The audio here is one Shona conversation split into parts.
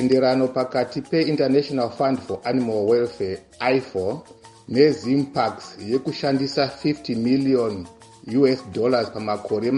tenderano pakati pe-International Fund for Animal Welfare IFO neZimparks yekushandisa $50 million pamakore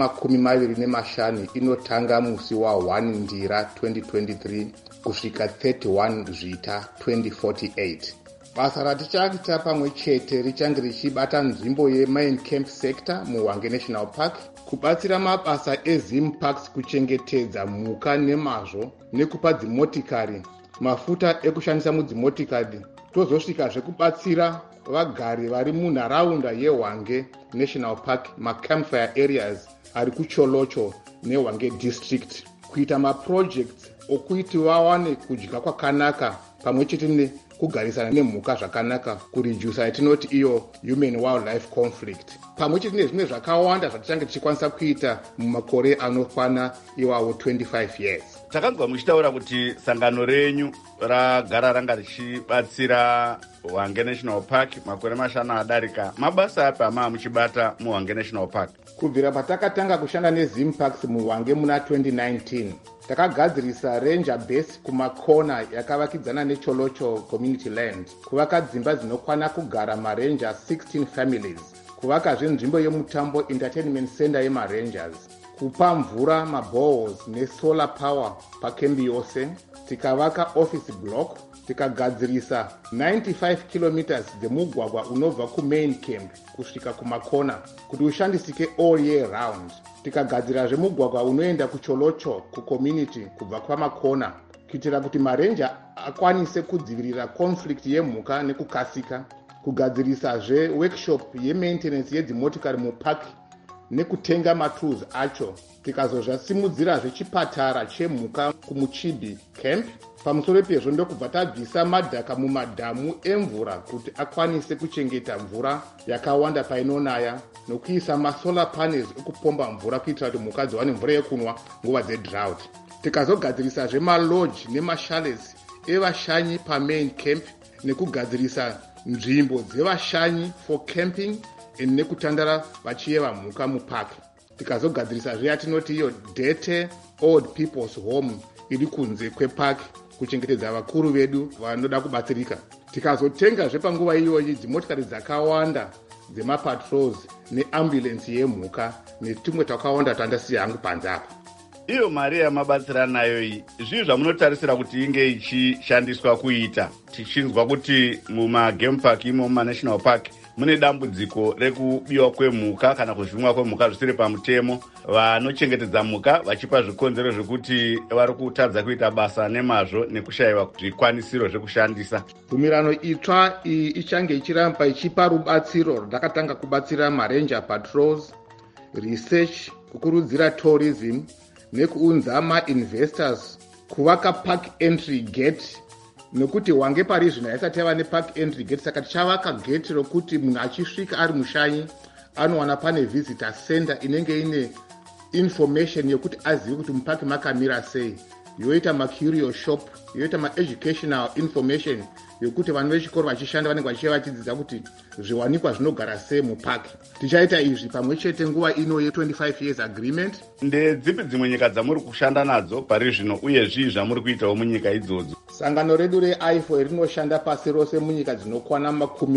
25 inotanga musi wa1 Ndira 2023 kusvika 31 Zvita 2048. Basa ratichaita pamwe chete richange richibata nzvimbo ye-Main Camp Sector muHwange National Park, kubatsira mabasa eZimparks kuchengetedza mhuka nemazvo nekupa dzimotikari mafuta ekushandisa mudzimotikari, tozosvikazve kubatsira vagari vari munharaunda yeHwange National Park macampfire areas ari kuCholocho neHwange District, kuita maprojects okuti vawane kudya kwakanaka pamwe chete nekugarisana nemhuka zvakanaka, kureduce yatinoti iyo human wildlife conflict, pamwe chete nezvimwe zvakawanda zvatichange tichikwanisa kuita mumakore anokwana iwawo 25 years. Takanzwa muchitaura kuti sangano renyu ragara ranga richibatsira Hwange National Park makore 5 adarika. Mabasa api amaa muchibata muHwange National Park? Kubvira patakatanga kushanda neZimparks muHwange muna 2019, takagadzirisa ranger base kumakona yakavakidzana neCholocho community land, kuvaka dzimba dzinokwana kugara maranger 16 families, kuvakazve nzvimbo yemutambo entertainment center yemarangers, kupa mvura maboreholes nesolar power pakembi yose, tikavaka office block, tikagadzirisa 95 kilometers dzemugwagwa unobva kumain camp kusvika kumakona kuti ushandisike all year round. Tikagadzirazve mugwagwa unoenda kuCholocho kucommunity kubva kwamakona kuitira kuti marenja akwanise kudzivirira conflict yemhuka nekukasika, kugadzirisazve workshop yemaintenance yedzimotikari mupark nekutenga matools acho. Tikazozvasimudzirazve chipatara chemhuka kumuchibi camp. Pamusoro pezvo ndokubva tabvisa madhaka mumadhamu emvura kuti akwanise kuchengeta mvura yakawanda painonaya, nokuisa masolar panels ekupomba mvura kuitira kuti mhuka dziwane mvura yekunwa nguva dzedrought. Tikazogadzirisazve malodge nemashales evashanyi pamain camp nekugadzirisa nzvimbo dzevashanyi for camping nekutandara vachiyeva mhuka mupark. Tikazogadzirisazve yatinoti iyo Dete Old People's Home iri kunze kwepark kuchengetedza vakuru vedu vanoda kubatsirika. Tikazotengazve panguva iyoyi dzimotikari dzakawanda dzemapatrols neambulance yemhuka netumwe twakawanda twandasiya hangu panze apa. Iyo mari yamabatsira nayo iyi, zvii zvamunotarisira kuti inge ichishandiswa kuita? Tichinzwa kuti mumagame park imo munational park mune dambudziko rekubiwa kwemhuka kana kuzvimwa kwemhuka zvisiri pamutemo, vanochengetedza mhuka vachipa zvikonzero zvekuti vari kutadza kuita basa nemazvo nekushayiwa zvikwanisiro zvekushandisa. Bvumirano itsva iyi ichange ichiramba ichipa rubatsiro rwakatanga kubatsira maranger patrols, research, kukurudzira tourism nekuunza ma-investors, kuvaka park entry gate, nokuti Hwange pari zvino haisati yava nepark entry gate, saka tichavaka gate rokuti munhu achisvika ari mushanyi anowana pane visitor center inenge ine information yokuti azive kuti mupaki makamira sei, yoita macurio shop, yoita ma-educational information yokuti vanhu vechikoro vachishanda vanenge vachiva vachidzidza kuti zviwanikwa zvinogara sei mupaki. Tichaita izvi pamwe chete nguva ino ye25 years agreement. Ndedzipi dzimwe nyika dzamuri kushanda nadzo pari zvino uye zvii zvamuri kuitawo munyika idzodzo? Sangano redu reIFO rinoshanda pasi rose munyika dzinokwana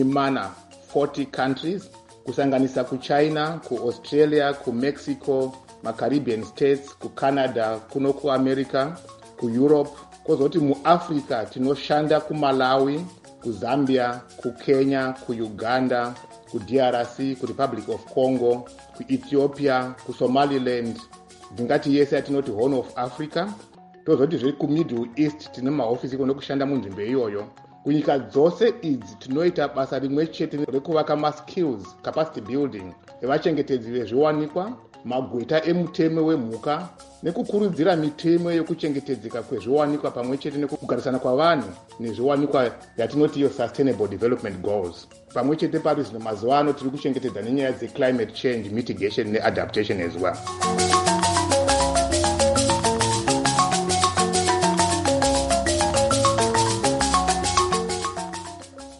40 countries, kusanganisa kuChina, kuAustralia, kuMexico, maCaribbean states, kuCanada, kuno kuAmerica, kuEurope. Kozoti muAfrica tinoshanda kuMalawi, kuZambia, kuKenya, kuUganda, kuDRC, kuRepublic of Congo, kuEthiopia, kuSomaliland, ndingati yese yatinoti Horn of Africa. Tozoti zviri kuMiddle East tine mahofisi kunokushanda munzvimbo iyoyo. Kunyika dzose idzi tinoita basa rimwe chete rekuvaka maskills capacity building evachengetedzi vezviwanikwa, magweta emutemo wemhuka nekukurudzira mitemo yokuchengetedzeka kwezviwanikwa pamwe chete nekugarisana kwavanhu nezviwanikwa yatinoti iyo sustainable development goals. Pamwe chete pari zvino mazuva ano tiri kuchengetedza nenyaya dzeclimate change mitigation neadaptation as well.